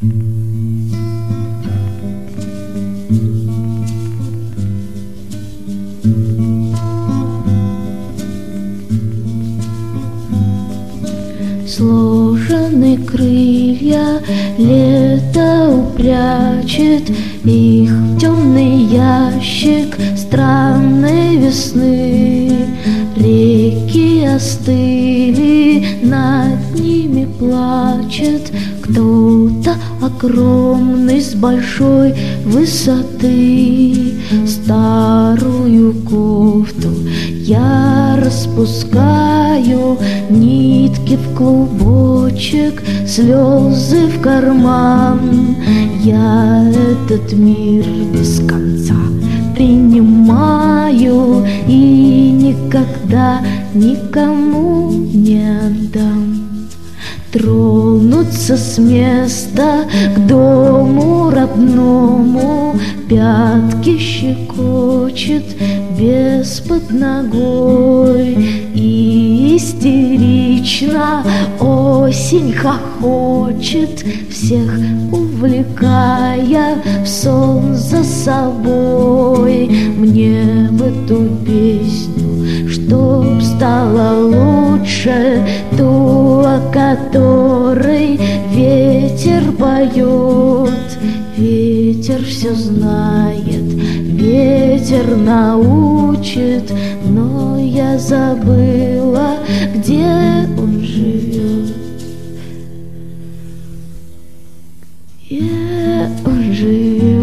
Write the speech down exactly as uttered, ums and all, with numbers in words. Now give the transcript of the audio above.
Сложены крылья, лето упрячет их в темный ящик странной весны. Реки остыли, над ними плачет кто-то огромный с большой высоты. Старую кофту я распускаю, нитки в клубочек, слезы в карман. Я этот мир без конца принимаю и никогда никому не отдам. Тронуться с места к дому родному, пятки щекочет без под ногой. И истерично осень хохочет, всех увлекая в сон за собой. Мне в эту песню, чтоб стало лучше, ту, о которой ветер поет. Ветер все знает, ветер научит, но я забыла, где он живет. Где он живет?